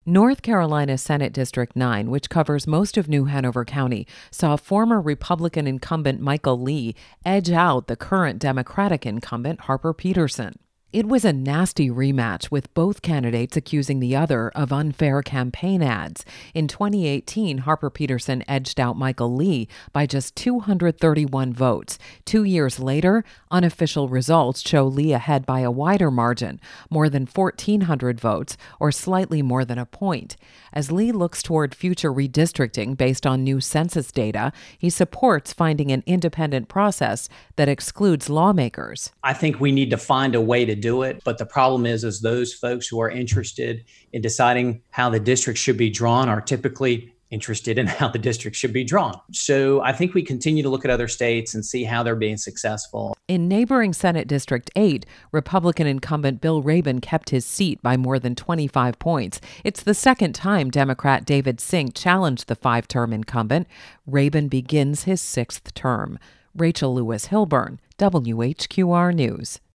North Carolina Senate District 9, which covers most of New Hanover County, saw former Republican incumbent Michael Lee edge out the current Democratic incumbent Harper Peterson. It was a nasty rematch, with both candidates accusing the other of unfair campaign ads. In 2018, Harper Peterson edged out Michael Lee by just 231 votes. 2 years later, unofficial results show Lee ahead by a wider margin, more than 1,400 votes, or slightly more than a point. As Lee looks toward future redistricting based on new census data, he supports finding an independent process that excludes lawmakers. I think we need to find a way to do it. But the problem is those folks who are interested in deciding how the district should be drawn are typically interested in how the district should be drawn. So I think we continue to look at other states and see how they're being successful. In neighboring Senate District 8, Republican incumbent Bill Rabon kept his seat by more than 25 points. It's the second time Democrat David Sink challenged the five-term incumbent. Rabon begins his sixth term. Rachel Lewis Hilburn, WHQR News.